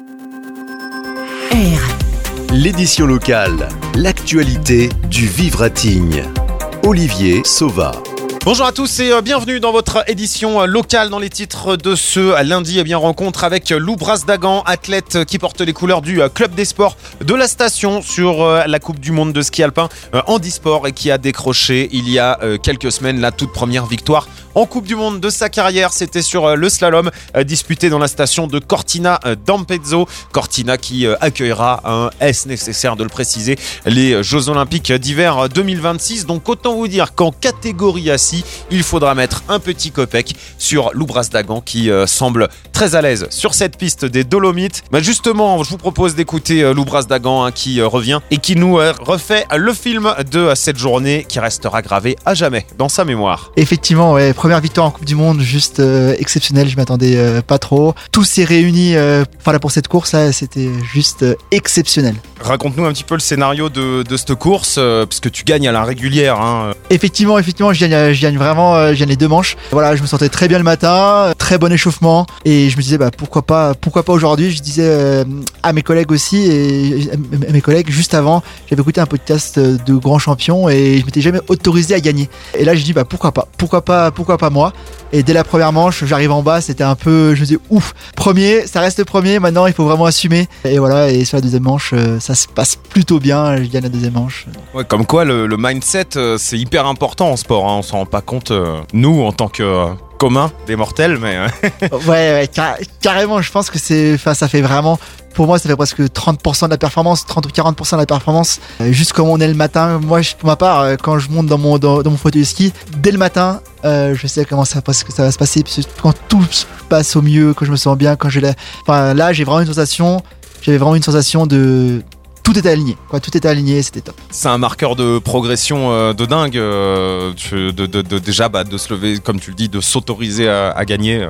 L'édition locale, l'actualité du Vivratignes. Olivier Sauva. Bonjour à tous et bienvenue dans votre édition locale. Dans les titres de ce lundi, rencontre avec Lou Brasdagan, athlète qui porte les couleurs du club des sports de la station sur la Coupe du Monde de ski alpin handisport et qui a décroché il y a quelques semaines la toute première victoire en Coupe du Monde de sa carrière. C'était sur le slalom disputé dans la station de Cortina d'Ampezzo. Cortina qui accueillera, est-ce nécessaire de le préciser, les Jeux Olympiques d'hiver 2026. Donc autant vous dire qu'en catégorie assis, il faudra mettre un petit copec sur Lou Brasdagan qui semble très à l'aise sur cette piste des Dolomites. Justement, je vous propose d'écouter Lou Brasdagan qui revient et qui nous refait le film de cette journée qui restera gravé à jamais dans sa mémoire. Effectivement, ouais, première victoire en Coupe du Monde, juste exceptionnelle, je m'attendais pas trop. Tout s'est réuni pour cette course là, c'était juste exceptionnel. Raconte-nous un petit peu le scénario de cette course, puisque tu gagnes à la régulière. Effectivement, je gagne vraiment, je gagne les deux manches. Voilà, je me sentais très bien le matin, très bon échauffement, et je me disais pourquoi pas aujourd'hui. Je disais à mes collègues aussi, et à mes collègues juste avant, j'avais écouté un podcast de grands champions et je m'étais jamais autorisé à gagner. Et là, je dis pourquoi pas moi. Et dès la première manche, j'arrive en bas, c'était un peu, je me disais ouf, premier, ça reste premier, maintenant il faut vraiment assumer. Et voilà, et sur la deuxième manche, ça se passe plutôt bien, je gagne la deuxième manche. Ouais, comme quoi le mindset, c'est hyper important en sport, on s'en rend pas compte, nous en tant que commun des mortels, mais ouais, carrément, je pense que ça fait vraiment, pour moi ça fait presque 30% de la performance, 30 ou 40% de la performance, juste comme on est le matin. Moi pour ma part, quand je monte dans mon fauteuil de ski, dès le matin, je sais comment ça va se passer, quand tout se passe au mieux, quand je me sens bien, là j'ai vraiment j'avais vraiment une sensation de tout était aligné, tout était aligné, c'était top. C'est un marqueur de progression de dingue, déjà de se lever, comme tu le dis, de s'autoriser à gagner.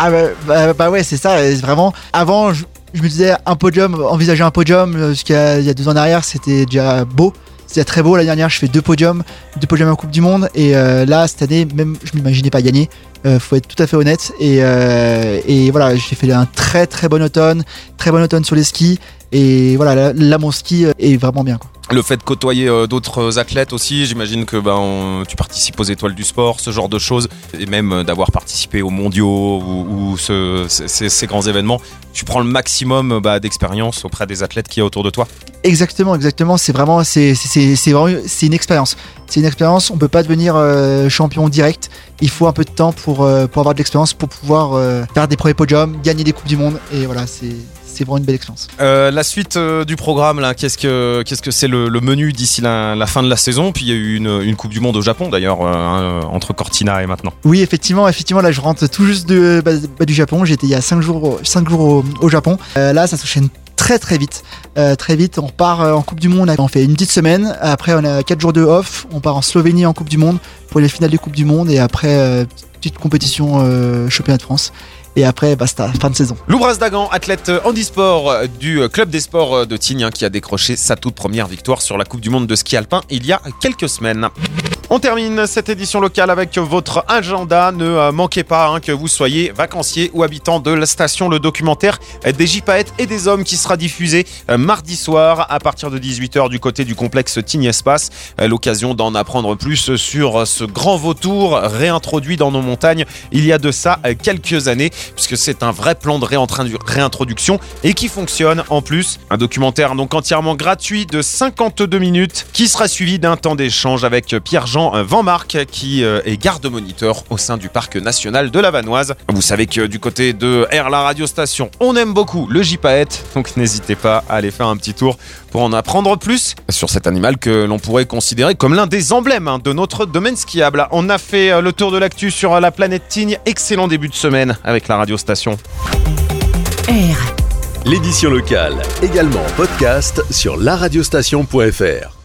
Ouais, c'est ça, vraiment. Avant, je me disais envisager un podium, jusqu'à il y a 2 ans en arrière, c'était déjà beau. C'était très beau. L'année dernière, je fais 2 podiums en Coupe du Monde, et là, cette année, même, je m'imaginais pas gagner. Faut être tout à fait honnête, et voilà, j'ai fait un très très bon automne sur les skis, et voilà, là mon ski est vraiment bien, quoi. Le fait de côtoyer d'autres athlètes aussi, j'imagine que tu participes aux étoiles du sport, ce genre de choses, et même d'avoir participé aux mondiaux ou ces grands événements, tu prends le maximum d'expérience auprès des athlètes qui y a autour de toi. Exactement, c'est vraiment une expérience. C'est une expérience, on peut pas devenir champion direct. Il faut un peu de temps pour avoir de l'expérience, pour pouvoir faire des premiers podiums, gagner des coupes du monde, et voilà, c'est vraiment une belle expérience. La suite du programme, là, qu'est-ce que c'est le menu d'ici la fin de la saison? Puis il y a eu une Coupe du Monde au Japon d'ailleurs, entre Cortina et maintenant. Oui, effectivement, là je rentre tout juste du Japon. J'étais il y a 5 jours au Japon. Là ça s'enchaîne très vite. On part en Coupe du Monde, on fait une petite semaine. Après on a 4 jours de off. On part en Slovénie en Coupe du Monde pour les finales des Coupes du Monde, et après petite compétition championnat de France. Et après, basta, fin de saison. Lou Brasdagan, athlète handisport du club des sports de Tignes, qui a décroché sa toute première victoire sur la Coupe du Monde de ski alpin il y a quelques semaines. On termine cette édition locale avec votre agenda. Ne manquez pas, que vous soyez vacancier ou habitant de la station, le documentaire des gypaètes et des hommes qui sera diffusé mardi soir à partir de 18h du côté du complexe Tignes Espace. L'occasion d'en apprendre plus sur ce grand vautour réintroduit dans nos montagnes il y a de ça quelques années, puisque c'est un vrai plan de réintroduction et qui fonctionne en plus. Un documentaire donc entièrement gratuit de 52 minutes qui sera suivi d'un temps d'échange avec Pierre-Jean Van Mark, qui est garde-moniteur au sein du parc national de la Vanoise. Vous savez que du côté de la radio station, on aime beaucoup le gypaète, donc n'hésitez pas à aller faire un petit tour pour en apprendre plus sur cet animal que l'on pourrait considérer comme l'un des emblèmes de notre domaine skiable. On a fait le tour de l'actu sur la planète Tignes. Excellent début de semaine avec la radio station. L'édition locale, également en podcast sur laradiostation.fr.